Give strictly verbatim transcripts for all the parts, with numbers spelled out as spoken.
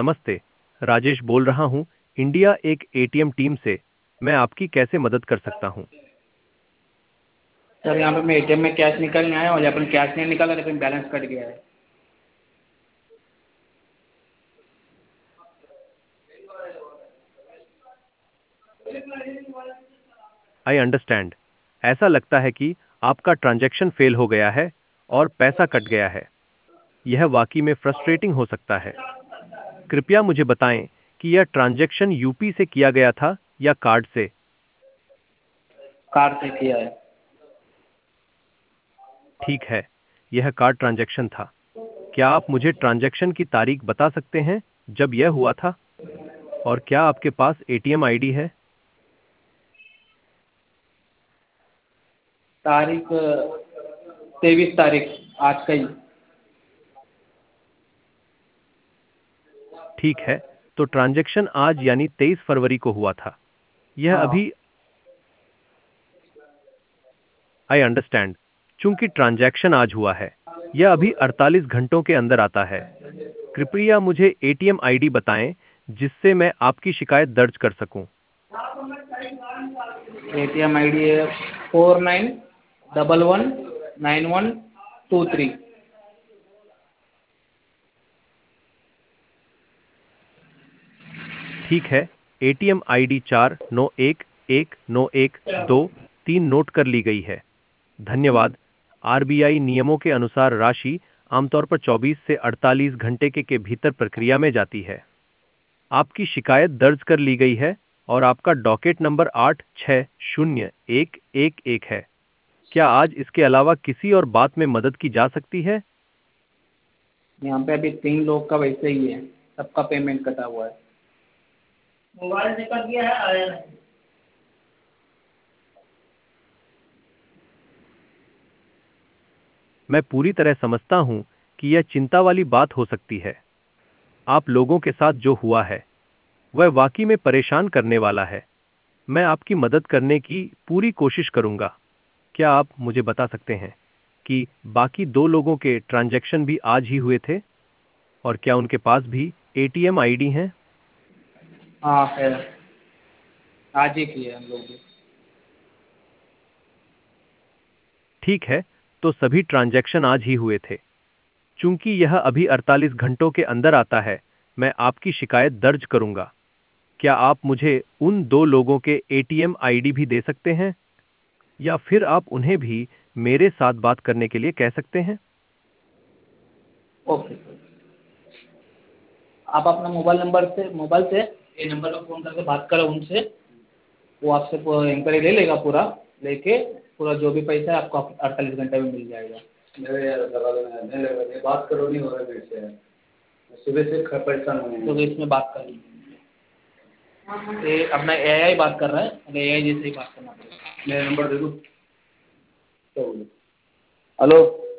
नमस्ते, राजेश बोल रहा हूँ, इंडिया एक एटीएम टीम से। मैं आपकी कैसे मदद कर सकता हूँ? सर यहाँ पे मैं एटीएम में कैश निकालने आया और यहाँ पर कैश नहीं निकाला, लेकिन बैलेंस कट गया है। I understand. ऐसा लगता है कि आपका ट्रांजैक्शन फेल हो गया है और पैसा कट गया है। यह वाकई में फ्रस्ट्रेटिंग हो सकता है। कृपया मुझे बताएं कि यह ट्रांजैक्शन यूपी से किया गया था या कार्ड से? कार्ड से किया है। ठीक है, यह कार्ड ट्रांजैक्शन था। क्या आप मुझे ट्रांजैक्शन की तारीख बता सकते हैं जब यह हुआ था? और क्या आपके पास एटीएम आईडी है? तारीख तेईस तारीख, आज का ही। ठीक है, तो ट्रांजैक्शन आज यानी तेईस फरवरी को हुआ था। यह हाँ। अभी आई अंडरस्टैंड। चूंकि ट्रांजैक्शन आज हुआ है, यह अभी अड़तालीस घंटों के अंदर आता है। कृपया मुझे एटीएम आईडी बताएं जिससे मैं आपकी शिकायत दर्ज कर सकूं। एटीएम आई डी है four nine double one nine one two three. ठीक है, एटीएम आईडी चार नौ एक एक नौ एक दो तीन नोट कर ली गई है। धन्यवाद। आरबीआई नियमों के अनुसार राशि आमतौर पर चौबीस से अड़तालीस घंटे के, के भीतर प्रक्रिया में जाती है। आपकी शिकायत दर्ज कर ली गई है और आपका डॉकेट नंबर आठ छः शून्य एक एक एक है। क्या आज इसके अलावा किसी और बात में मदद की जा सकती है? यहाँ पे अभी तीन लोग का वैसे ही है, सबका पेमेंट कटा हुआ है। मोबाइल से कट गया है, आया नहीं। मैं पूरी तरह समझता हूं कि यह चिंता वाली बात हो सकती है। आप लोगों के साथ जो हुआ है वह वाकई में परेशान करने वाला है। मैं आपकी मदद करने की पूरी कोशिश करूंगा। क्या आप मुझे बता सकते हैं कि बाकी दो लोगों के ट्रांजैक्शन भी आज ही हुए थे और क्या उनके पास भी एटीएम आईडी हैं? हाँ है, आज ही किए हम लोग भी। ठीक है, तो सभी ट्रांजैक्शन आज ही हुए थे। चूंकि यह अभी अड़तालीस घंटों के अंदर आता है, मैं आपकी शिकायत दर्ज करूंगा। क्या आप मुझे उन दो लोगों के एटीएम आईडी भी दे सकते हैं या फिर आप उन्हें भी मेरे साथ बात करने के लिए कह सकते हैं? ओके, आप अपना मोबाइल नंबर से मोबाइल से ये नंबर पर फ़ोन करके बात करो उनसे। वो आपसे इंक्वायरी ले लेगा, पूरा लेके पूरा जो भी पैसा है आपको अड़तालीस घंटे में मिल जाएगा। मेरे यार लगा दो, नहीं लगा दे, बात करो, नहीं हो रहा है मेरे से। सुबह से ख- परेशान हूँ। तो इसमें बात कर लीजिए। ये अपना एआई बात कर रहा है, एआई जैसे ही बात करना पड़ेगा। मेरा नंबर दे दूँ? तो बोलो। Hello,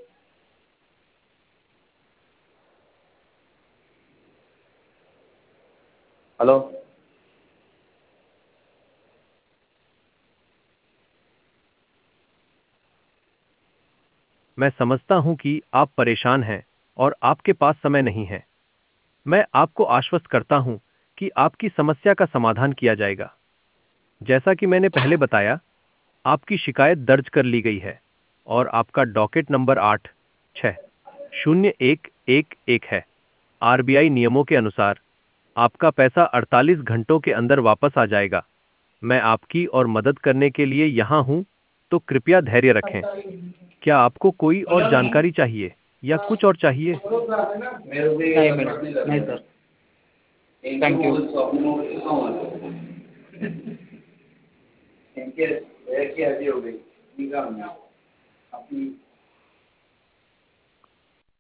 hello. मैं समझता हूं कि आप परेशान हैं और आपके पास समय नहीं है। मैं आपको आश्वस्त करता हूं कि आपकी समस्या का समाधान किया जाएगा। जैसा कि मैंने पहले बताया, आपकी शिकायत दर्ज कर ली गई है और आपका डॉकेट नंबर आठ छः शून्य एक एक एक है। आरबीआई नियमों के अनुसार आपका पैसा अड़तालीस घंटों के अंदर वापस आ जाएगा। मैं आपकी और मदद करने के लिए यहाँ हूँ, तो कृपया धैर्य रखें। क्या आपको कोई और जानकारी चाहिए या कुछ और चाहिए? नहीं मैडम, नहीं सर, थैंक यू। इनके की आदि हो गई, निकाल अपनी